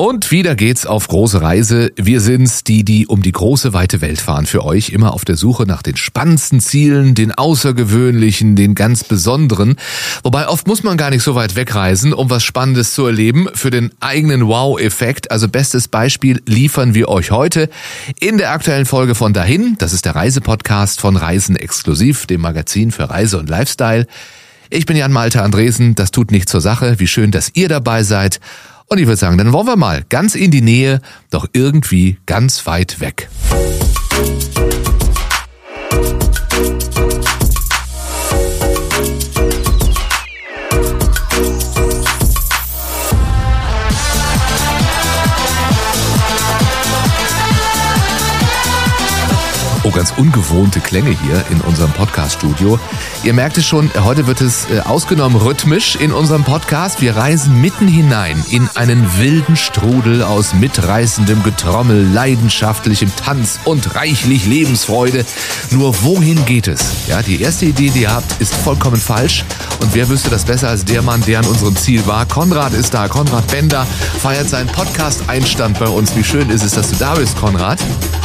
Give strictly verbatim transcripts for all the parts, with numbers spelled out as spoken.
Und wieder geht's auf große Reise. Wir sind's, die, die um die große, weite Welt fahren für euch. Immer auf der Suche nach den spannendsten Zielen, den außergewöhnlichen, den ganz besonderen. Wobei oft muss man gar nicht so weit wegreisen, um was Spannendes zu erleben. Für den eigenen Wow-Effekt. Also bestes Beispiel liefern wir euch heute in der aktuellen Folge von Dahin. Das ist der Reisepodcast von Reisen exklusiv, dem Magazin für Reise und Lifestyle. Ich bin Jan Malte Andresen. Das tut nichts zur Sache. Wie schön, dass ihr dabei seid. Und ich würde sagen, dann wollen wir mal ganz in die Nähe, doch irgendwie ganz weit weg. Oh, ganz ungewohnte Klänge hier in unserem Podcast-Studio. Ihr merkt es schon, heute wird es äh, ausgenommen rhythmisch in unserem Podcast. Wir reisen mitten hinein in einen wilden Strudel aus mitreißendem Getrommel, leidenschaftlichem Tanz und reichlich Lebensfreude. Nur wohin geht es? Ja, die erste Idee, die ihr habt, ist vollkommen falsch. Und wer wüsste das besser als der Mann, der an unserem Ziel war? Konrad ist da. Konrad Bender feiert seinen Podcast-Einstand bei uns. Wie schön ist es, dass du da bist, Konrad?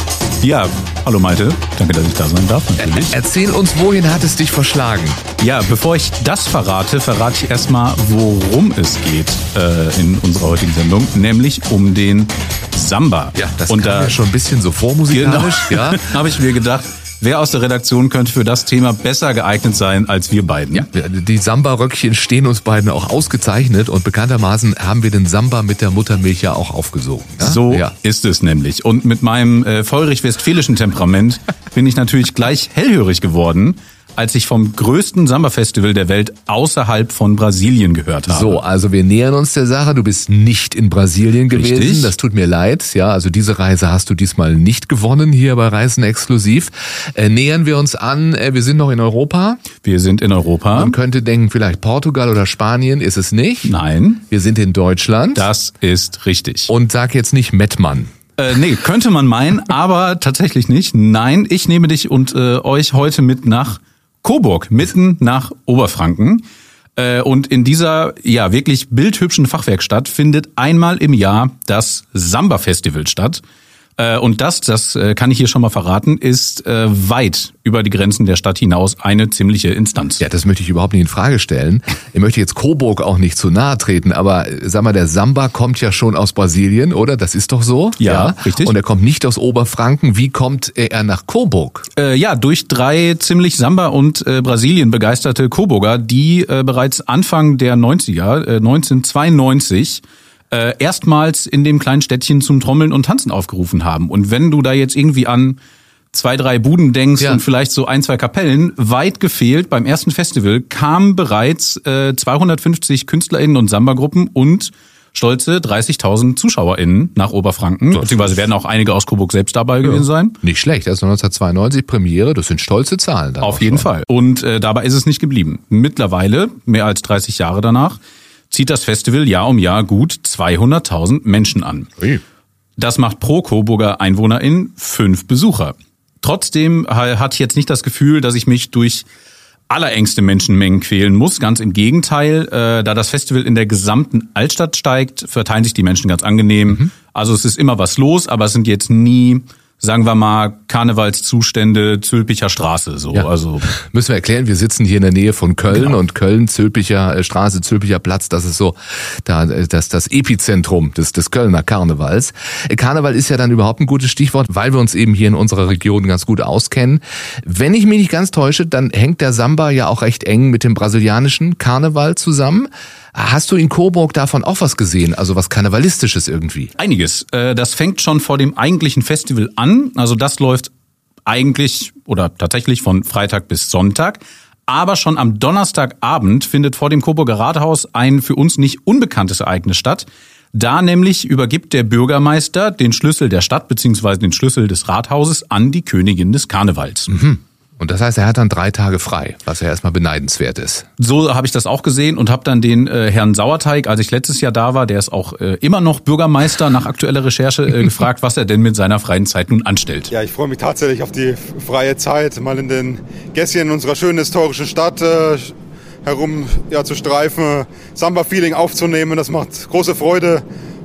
Ja, hallo Malte. Danke, dass ich da sein darf, natürlich. Erzähl uns, wohin hat es dich verschlagen? Ja, bevor ich das verrate, verrate ich erstmal, worum es geht äh, in unserer heutigen Sendung, nämlich um den Samba. Ja, das Und kam da, ja schon ein bisschen so vormusikalisch. Genau, Ja, habe ich mir gedacht, wer aus der Redaktion könnte für das Thema besser geeignet sein als wir beiden? Ja, die Samba-Röckchen stehen uns beiden auch ausgezeichnet und bekanntermaßen haben wir den Samba mit der Muttermilch ja auch aufgesogen. Ja? So ja. ist es nämlich. Und mit meinem äh, feurig-westfälischen Temperament bin ich natürlich gleich hellhörig geworden, als ich vom größten Samba-Festival der Welt außerhalb von Brasilien gehört habe. So, also wir nähern uns der Sache. Du bist nicht in Brasilien gewesen. Richtig. Das tut mir leid. Ja, also diese Reise hast du diesmal nicht gewonnen hier bei Reisen exklusiv. Äh, nähern wir uns an. Äh, wir sind noch in Europa. Wir sind in Europa. Man könnte denken, vielleicht Portugal oder Spanien. Ist es nicht? Nein. Wir sind in Deutschland. Das ist richtig. Und sag jetzt nicht Mettmann. Äh, nee, könnte man meinen, aber tatsächlich nicht. Nein, ich nehme dich und äh, euch heute mit nach Coburg, mitten nach Oberfranken. Äh, und in dieser ja wirklich bildhübschen Fachwerkstatt findet einmal im Jahr das Samba-Festival statt. Äh, und das, das äh, kann ich hier schon mal verraten, ist äh, weit über die Grenzen der Stadt hinaus eine ziemliche Instanz. Ja, das möchte ich überhaupt nicht in Frage stellen. Ich möchte jetzt Coburg auch nicht zu nahe treten, aber sag mal, der Samba kommt ja schon aus Brasilien, oder? Das ist doch so? Ja, ja, richtig. Und er kommt nicht aus Oberfranken. Wie kommt er nach Coburg? Äh, ja, durch drei ziemlich Samba- und äh, Brasilien begeisterte Coburger, die äh, bereits Anfang der neunziger, äh, neunzehnhundertzweiundneunzig, Äh, erstmals in dem kleinen Städtchen zum Trommeln und Tanzen aufgerufen haben. Und wenn du da jetzt irgendwie an zwei, drei Buden denkst ja. und vielleicht so ein, zwei Kapellen, weit gefehlt, beim ersten Festival kamen bereits äh, zweihundertfünfzig KünstlerInnen und Samba-Gruppen und stolze dreißigtausend ZuschauerInnen nach Oberfranken. Das beziehungsweise werden auch einige aus Coburg selbst dabei ja. gewesen sein. Nicht schlecht, das ist neunzehnhundertzweiundneunzig Premiere, das sind stolze Zahlen. Auf jeden schon. Fall. Und äh, dabei ist es nicht geblieben. Mittlerweile, mehr als dreißig Jahre danach, zieht das Festival Jahr um Jahr gut zweihunderttausend Menschen an. Ui. Das macht pro Coburger EinwohnerIn fünf Besucher. Trotzdem hatte ich jetzt nicht das Gefühl, dass ich mich durch allerengste Menschenmengen quälen muss. Ganz im Gegenteil, äh, da das Festival in der gesamten Altstadt steigt, verteilen sich die Menschen ganz angenehm. Mhm. Also es ist immer was los, aber es sind jetzt nie, sagen wir mal, Karnevalszustände Zülpicher Straße. So, ja. also müssen wir erklären, wir sitzen hier in der Nähe von Köln genau. und Köln, Zülpicher Straße, Zülpicher Platz, das ist so da, das, das Epizentrum des, des Kölner Karnevals. Karneval ist ja dann überhaupt ein gutes Stichwort, weil wir uns eben hier in unserer Region ganz gut auskennen. Wenn ich mich nicht ganz täusche, dann hängt der Samba ja auch recht eng mit dem brasilianischen Karneval zusammen. Hast du in Coburg davon auch was gesehen? Also was Karnevalistisches irgendwie? Einiges. Das fängt schon vor dem eigentlichen Festival an. Also das läuft eigentlich oder tatsächlich von Freitag bis Sonntag. Aber schon am Donnerstagabend findet vor dem Coburger Rathaus ein für uns nicht unbekanntes Ereignis statt. Da nämlich übergibt der Bürgermeister den Schlüssel der Stadt bzw. den Schlüssel des Rathauses an die Königin des Karnevals. Mhm. Und das heißt, er hat dann drei Tage frei, was ja erstmal beneidenswert ist. So habe ich das auch gesehen und habe dann den äh, Herrn Sauerteig, als ich letztes Jahr da war, der ist auch äh, immer noch Bürgermeister, nach aktueller Recherche äh, gefragt, was er denn mit seiner freien Zeit nun anstellt. Ja, ich freue mich tatsächlich auf die freie Zeit, mal in den Gässchen unserer schönen historischen Stadt äh, herum ja, zu streifen, Samba-Feeling aufzunehmen. Das macht große Freude.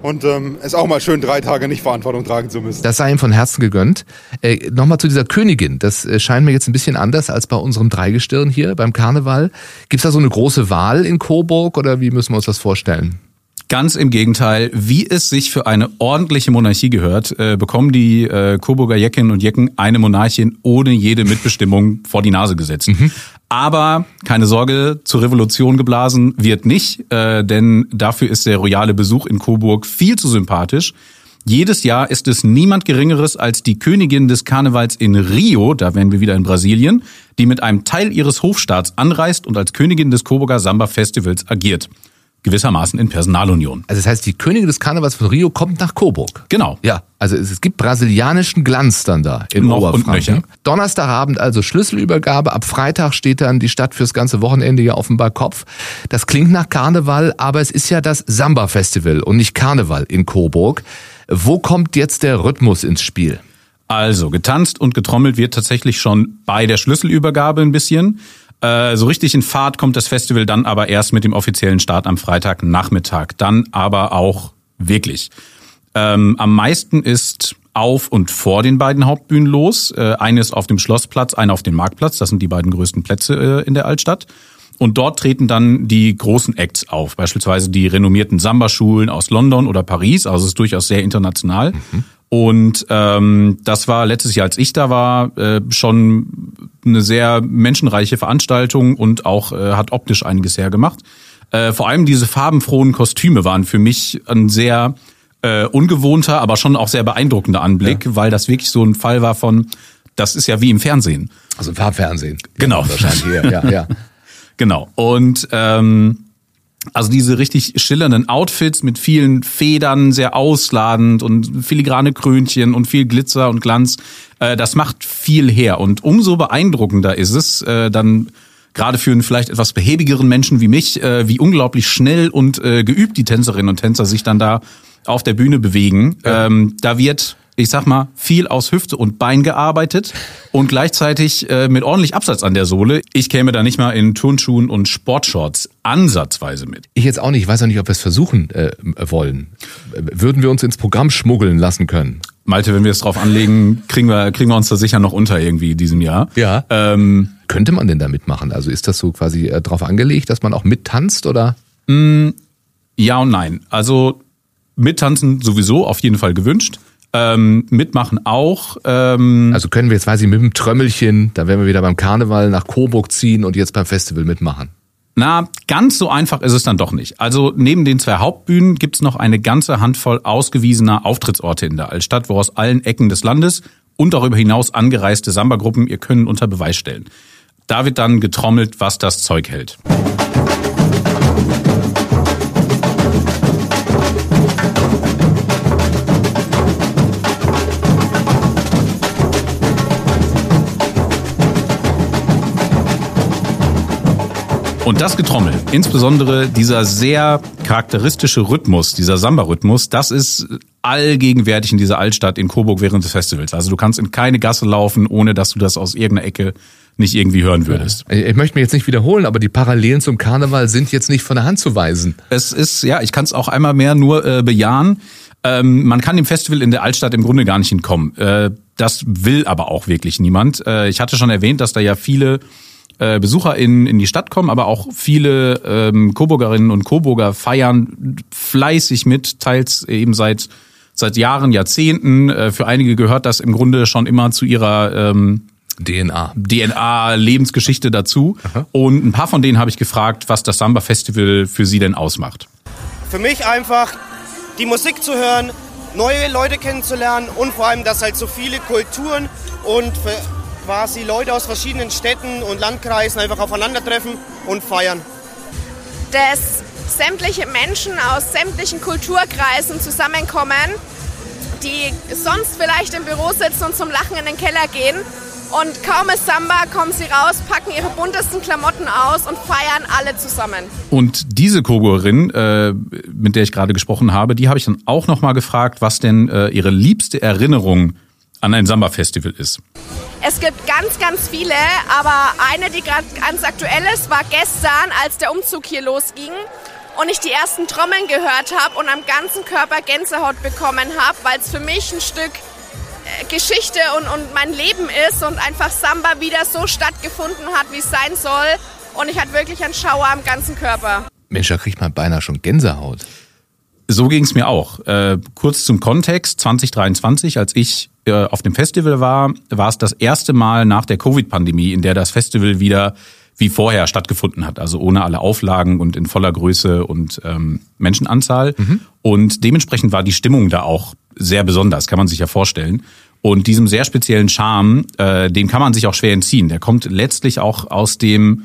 und ähm, es auch mal schön drei Tage nicht Verantwortung tragen zu müssen. Das sei ihm von Herzen gegönnt. Äh, Nochmal zu dieser Königin. Das äh, scheint mir jetzt ein bisschen anders als bei unserem Dreigestirn hier beim Karneval. Gibt's da so eine große Wahl in Coburg oder wie müssen wir uns das vorstellen? Ganz im Gegenteil, wie es sich für eine ordentliche Monarchie gehört, äh, bekommen die äh, Coburger Jeckinnen und Jecken eine Monarchin ohne jede Mitbestimmung vor die Nase gesetzt. Mhm. Aber keine Sorge, zur Revolution geblasen wird nicht, äh, denn dafür ist der royale Besuch in Coburg viel zu sympathisch. Jedes Jahr ist es niemand Geringeres als die Königin des Karnevals in Rio, da wären wir wieder in Brasilien, die mit einem Teil ihres Hofstaats anreist und als Königin des Coburger Samba-Festivals agiert. Gewissermaßen in Personalunion. Also das heißt, die Königin des Karnevals von Rio kommt nach Coburg. Genau. Ja, also es, es gibt brasilianischen Glanz dann da in Noch Oberfranken. Und nöcher. Donnerstagabend also Schlüsselübergabe. Ab Freitag steht dann die Stadt fürs ganze Wochenende ja offenbar Kopf. Das klingt nach Karneval, aber es ist ja das Samba-Festival und nicht Karneval in Coburg. Wo kommt jetzt der Rhythmus ins Spiel? Also, getanzt und getrommelt wird tatsächlich schon bei der Schlüsselübergabe ein bisschen. Äh, so richtig in Fahrt kommt das Festival dann aber erst mit dem offiziellen Start am Freitagnachmittag. Dann aber auch wirklich. Ähm, am meisten ist auf und vor den beiden Hauptbühnen los. Äh, eine ist auf dem Schlossplatz, eine auf dem Marktplatz. Das sind die beiden größten Plätze äh, in der Altstadt. Und dort treten dann die großen Acts auf. Beispielsweise die renommierten Samba-Schulen aus London oder Paris. Also es ist durchaus sehr international. Mhm. Und ähm, das war letztes Jahr, als ich da war, äh, schon eine sehr menschenreiche Veranstaltung und auch äh, hat optisch einiges hergemacht. Äh, vor allem diese farbenfrohen Kostüme waren für mich ein sehr äh, ungewohnter, aber schon auch sehr beeindruckender Anblick, ja. Weil das wirklich so ein Fall war von, das ist ja wie im Fernsehen. Also Farbfernsehen. Genau. Ja, wahrscheinlich hier. Ja, ja. Genau. Und ähm, also diese richtig schillernden Outfits mit vielen Federn, sehr ausladend und filigrane Krönchen und viel Glitzer und Glanz, äh, das macht viel her. Und umso beeindruckender ist es, äh, dann gerade für einen vielleicht etwas behäbigeren Menschen wie mich, äh, wie unglaublich schnell und äh, geübt die Tänzerinnen und Tänzer sich dann da auf der Bühne bewegen. Ja. Ähm, da wird, ich sag mal, viel aus Hüfte und Bein gearbeitet und gleichzeitig äh, mit ordentlich Absatz an der Sohle. Ich käme da nicht mal in Turnschuhen und Sportshorts ansatzweise mit. Ich jetzt auch nicht. Ich weiß auch nicht, ob wir es versuchen äh, wollen. Würden wir uns ins Programm schmuggeln lassen können? Malte, wenn wir es drauf anlegen, kriegen wir kriegen wir uns da sicher noch unter irgendwie in diesem Jahr. Ja. Ähm, Könnte man denn da mitmachen? Also ist das so quasi äh, drauf angelegt, dass man auch mittanzt oder? Mm, ja und nein. Also mittanzen sowieso auf jeden Fall gewünscht. Ähm, mitmachen auch. Ähm, also können wir jetzt, weiß ich, mit dem Trömmelchen, da werden wir wieder beim Karneval nach Coburg ziehen und jetzt beim Festival mitmachen. Na, ganz so einfach ist es dann doch nicht. Also neben den zwei Hauptbühnen gibt's noch eine ganze Handvoll ausgewiesener Auftrittsorte in der Altstadt, wo aus allen Ecken des Landes und darüber hinaus angereiste Samba-Gruppen ihr Können unter Beweis stellen. Da wird dann getrommelt, was das Zeug hält. Und das Getrommel, insbesondere dieser sehr charakteristische Rhythmus, dieser Samba-Rhythmus, das ist allgegenwärtig in dieser Altstadt in Coburg während des Festivals. Also du kannst in keine Gasse laufen, ohne dass du das aus irgendeiner Ecke nicht irgendwie hören würdest. Ich möchte mich jetzt nicht wiederholen, aber die Parallelen zum Karneval sind jetzt nicht von der Hand zu weisen. Es ist, ja, ich kann es auch einmal mehr nur äh, bejahen. Ähm, man kann dem Festival in der Altstadt im Grunde gar nicht entkommen. Äh, das will aber auch wirklich niemand. Äh, ich hatte schon erwähnt, dass da ja viele Besucher in, in die Stadt kommen, aber auch viele ähm, Coburgerinnen und Coburger feiern fleißig mit, teils eben seit seit Jahren, Jahrzehnten. Äh, für einige gehört das im Grunde schon immer zu ihrer ähm, D N A. D N A Lebensgeschichte dazu. Aha. Und ein paar von denen habe ich gefragt, was das Samba-Festival für sie denn ausmacht. Für mich einfach die Musik zu hören, neue Leute kennenzulernen und vor allem, dass halt so viele Kulturen und für quasi Leute aus verschiedenen Städten und Landkreisen einfach aufeinandertreffen und feiern. Dass sämtliche Menschen aus sämtlichen Kulturkreisen zusammenkommen, die sonst vielleicht im Büro sitzen und zum Lachen in den Keller gehen. Und kaum ist Samba, kommen sie raus, packen ihre buntesten Klamotten aus und feiern alle zusammen. Und diese Coburgerin, äh, mit der ich gerade gesprochen habe, die habe ich dann auch nochmal gefragt, was denn äh, ihre liebste Erinnerung an ein Samba-Festival ist. Es gibt ganz, ganz viele, aber eine, die gerade ganz aktuell ist, war gestern, als der Umzug hier losging. und ich die ersten Trommeln gehört habe und am ganzen Körper Gänsehaut bekommen habe, weil es für mich ein Stück Geschichte und, und mein Leben ist und einfach Samba wieder so stattgefunden hat, wie es sein soll. Und ich hatte wirklich einen Schauer am ganzen Körper. Mensch, da kriegt man beinahe schon Gänsehaut. So ging es mir auch. Äh, kurz zum Kontext, zwanzig dreiundzwanzig, als ich äh, auf dem Festival war, war es das erste Mal nach der Covid-Pandemie, in der das Festival wieder wie vorher stattgefunden hat. Also ohne alle Auflagen und in voller Größe und ähm, Menschenanzahl. Mhm. Und dementsprechend war die Stimmung da auch sehr besonders, kann man sich ja vorstellen. Und diesem sehr speziellen Charme, äh, dem kann man sich auch schwer entziehen. Der kommt letztlich auch aus dem,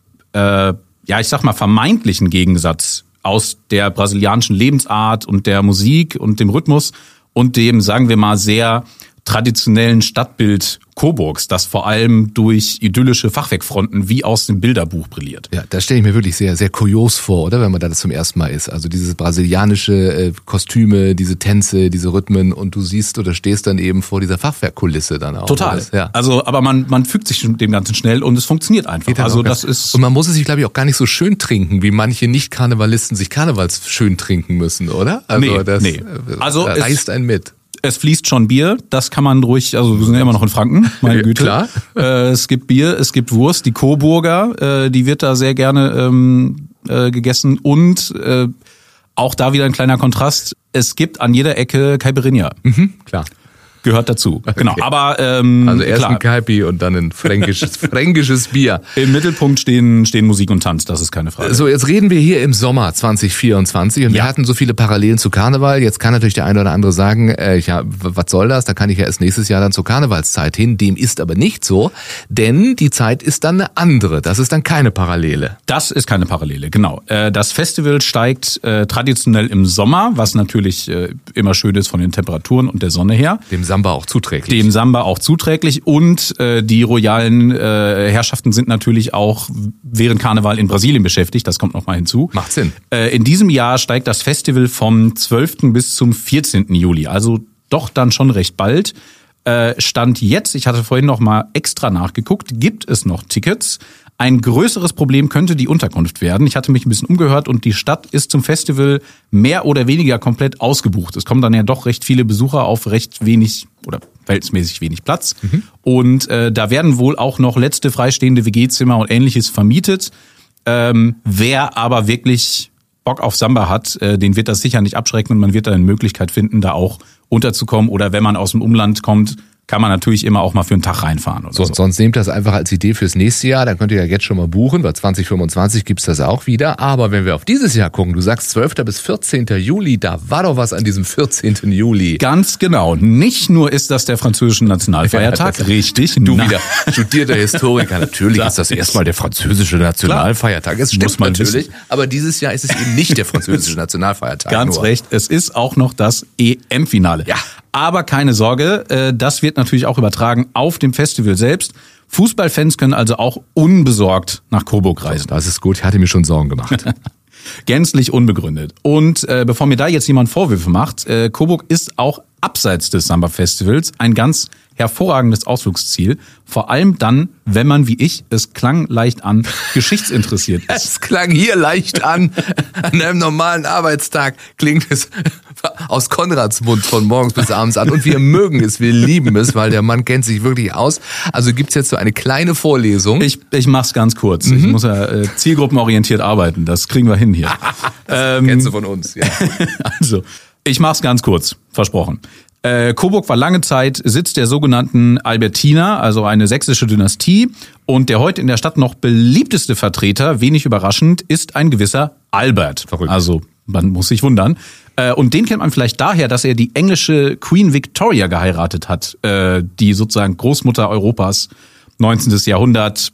äh, ja ich sag mal, vermeintlichen Gegensatz aus der brasilianischen Lebensart und der Musik und dem Rhythmus und dem, sagen wir mal, sehr traditionellen Stadtbild Coburgs, das vor allem durch idyllische Fachwerkfronten wie aus dem Bilderbuch brilliert. Ja, das stelle ich mir wirklich sehr, sehr kurios vor, oder? Wenn man da das zum ersten Mal ist. Also dieses brasilianische äh, Kostüme, diese Tänze, diese Rhythmen und du siehst oder stehst dann eben vor dieser Fachwerkkulisse dann auch. Total. Das, ja. Also, aber man, man fügt sich dem Ganzen schnell und es funktioniert einfach. Also das ist und man muss es sich, glaube ich, auch gar nicht so schön trinken, wie manche Nicht-Karnevalisten sich Karnevals schön trinken müssen, oder? Also nee, das nee. Also da reißt einen mit. Es fließt schon Bier, das kann man ruhig, also wir sind ja immer noch in Franken, meine Güte. Klar. Äh, es gibt Bier, es gibt Wurst, die Coburger, äh, die wird da sehr gerne ähm, äh, gegessen und äh, auch da wieder ein kleiner Kontrast, es gibt an jeder Ecke Caipirinha. Mhm, klar. Gehört dazu. Okay. Genau, aber ähm, also erst klar. ein Caipi und dann ein fränkisches, fränkisches Bier. Im Mittelpunkt stehen stehen Musik und Tanz, das ist keine Frage. So, jetzt reden wir hier im Sommer zwanzig vierundzwanzig und Ja. wir hatten so viele Parallelen zu Karneval. Jetzt kann natürlich der eine oder andere sagen, äh, ja, was soll das? Da kann ich ja erst nächstes Jahr dann zur Karnevalszeit hin. Dem ist aber nicht so, denn die Zeit ist dann eine andere. Das ist dann keine Parallele. Das ist keine Parallele, genau. Äh, Das Festival steigt äh, traditionell im Sommer, was natürlich äh, immer schön ist von den Temperaturen und der Sonne her. Dem Samba auch zuträglich. Dem Samba auch zuträglich und äh, die royalen äh, Herrschaften sind natürlich auch während Karneval in Brasilien beschäftigt, das kommt noch mal hinzu. Macht Sinn. Äh, in diesem Jahr steigt das Festival vom zwölften bis zum vierzehnten Juli, also doch dann schon recht bald. Äh, Stand jetzt, ich hatte vorhin noch mal extra nachgeguckt, gibt es noch Tickets. Ein größeres Problem könnte die Unterkunft werden. Ich hatte mich ein bisschen umgehört und die Stadt ist zum Festival mehr oder weniger komplett ausgebucht. Es kommen dann ja doch recht viele Besucher auf recht wenig oder verhältnismäßig wenig Platz. Mhm. Und äh, da werden wohl auch noch letzte freistehende W G-Zimmer und Ähnliches vermietet. Ähm, wer aber wirklich Bock auf Samba hat, äh, den wird das sicher nicht abschrecken und man wird da eine Möglichkeit finden, da auch unterzukommen. Oder wenn man aus dem Umland kommt, kann man natürlich immer auch mal für einen Tag reinfahren. Oder so, so. Sonst nehmt das einfach als Idee fürs nächste Jahr. Dann könnt ihr ja jetzt schon mal buchen, weil zwanzig fünfundzwanzig gibt's das auch wieder. Aber wenn wir auf dieses Jahr gucken, du sagst zwölften bis vierzehnten Juli, da war doch was an diesem vierzehnten Juli. Ganz genau. Nicht nur ist das der französische Nationalfeiertag, ja, richtig. Du Na. wieder studierter Historiker. Natürlich ist das erstmal der französische Nationalfeiertag. Es stimmt Muss man natürlich. wissen. Aber dieses Jahr ist es eben nicht der französische Nationalfeiertag. Ganz nur. recht, es ist auch noch das E M-Finale. Ja. Aber keine Sorge, äh, das wird natürlich auch übertragen auf dem Festival selbst. Fußballfans können also auch unbesorgt nach Coburg reisen. Das ist gut, ich hatte mir schon Sorgen gemacht. Gänzlich unbegründet. Und äh, bevor mir da jetzt jemand Vorwürfe macht, äh, Coburg ist auch abseits des Samba-Festivals ein ganz hervorragendes Ausflugsziel. Vor allem dann, wenn man, wie ich, es klang leicht an, geschichtsinteressiert ist. Es klang hier leicht an. An einem normalen Arbeitstag klingt es aus Konrads Mund von morgens bis abends an. Und wir mögen es, wir lieben es, weil der Mann kennt sich wirklich aus. Also gibt's jetzt so eine kleine Vorlesung. Ich, ich mach's ganz kurz. Mhm. Ich muss ja äh, zielgruppenorientiert arbeiten. Das kriegen wir hin hier. das ähm, kennst du von uns, ja. Also, ich mach's ganz kurz, versprochen. Äh, Coburg war lange Zeit Sitz der sogenannten Albertiner, also eine sächsische Dynastie. Und der heute in der Stadt noch beliebteste Vertreter, wenig überraschend, ist ein gewisser Albert. Verrückt. Also man muss sich wundern. Äh, und den kennt man vielleicht daher, dass er die englische Queen Victoria geheiratet hat, äh, die sozusagen Großmutter Europas, neunzehnten Jahrhundert.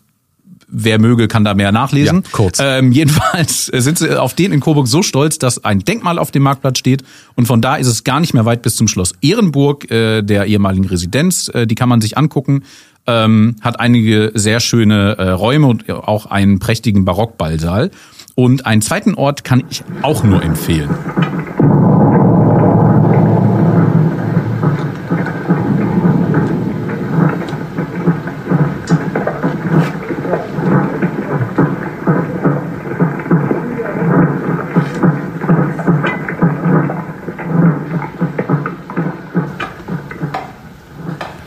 Wer möge, kann da mehr nachlesen. Ja, kurz. Ähm, jedenfalls sind sie auf den in Coburg so stolz, dass ein Denkmal auf dem Marktplatz steht. Und von da ist es gar nicht mehr weit bis zum Schloss Ehrenburg, äh, der ehemaligen Residenz. Äh, die kann man sich angucken. Ähm, hat einige sehr schöne äh, Räume und auch einen prächtigen Barockballsaal. Und einen zweiten Ort kann ich auch nur empfehlen.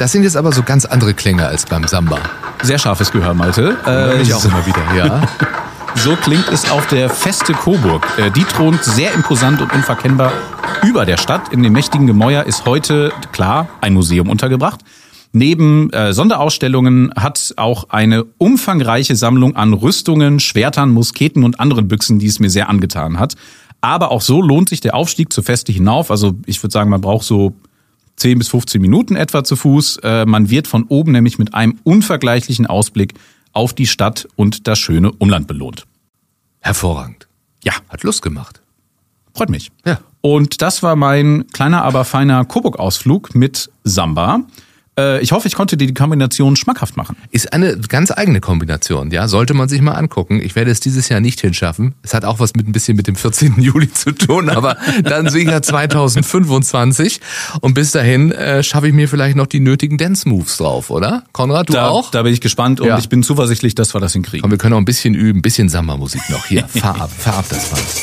Das sind jetzt aber so ganz andere Klänge als beim Samba. Sehr scharfes Gehör, Malte. Äh, ich auch so, immer wieder, ja. So klingt es auf der Feste Coburg. Die thront sehr imposant und unverkennbar über der Stadt. In dem mächtigen Gemäuer ist heute, klar, ein Museum untergebracht. Neben äh, Sonderausstellungen hat auch eine umfangreiche Sammlung an Rüstungen, Schwertern, Musketen und anderen Büchsen, die es mir sehr angetan hat. Aber auch so lohnt sich der Aufstieg zur Feste hinauf. Also ich würde sagen, man braucht so zehn bis fünfzehn Minuten etwa zu Fuß. Äh, man wird von oben nämlich mit einem unvergleichlichen Ausblick auf die Stadt und das schöne Umland belohnt. Hervorragend. Ja. Hat Lust gemacht. Freut mich. Ja. Und das war mein kleiner, aber feiner Coburg-Ausflug mit Samba. Ich hoffe, ich konnte dir die Kombination schmackhaft machen. Ist eine ganz eigene Kombination, ja, sollte man sich mal angucken. Ich werde es dieses Jahr nicht hinschaffen. Es hat auch was mit ein bisschen mit dem vierzehnten Juli zu tun, aber dann sicher zwanzig fünfundzwanzig. Und bis dahin äh, schaffe ich mir vielleicht noch die nötigen Dance-Moves drauf, oder? Konrad, du da, auch? Da bin ich gespannt und ja. ich bin zuversichtlich, dass wir das hinkriegen. Komm, wir können auch ein bisschen üben, ein bisschen Samba-Musik noch. Hier, fahr ab, fahr ab das Band.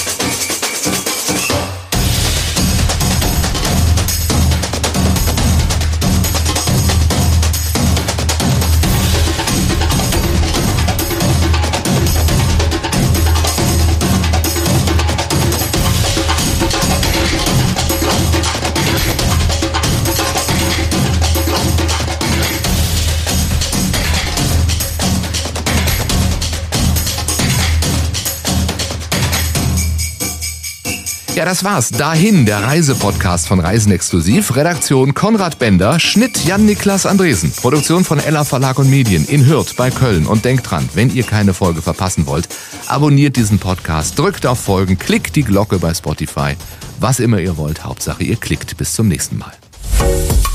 Ja, das war's. Dahin, der Reisepodcast von Reisen Exklusiv. Redaktion Konrad Bender, Schnitt Jan-Niklas Andresen. Produktion von Ella Verlag und Medien in Hürth bei Köln. Und denkt dran, wenn ihr keine Folge verpassen wollt, abonniert diesen Podcast, drückt auf Folgen, klickt die Glocke bei Spotify. Was immer ihr wollt, Hauptsache ihr klickt. Bis zum nächsten Mal.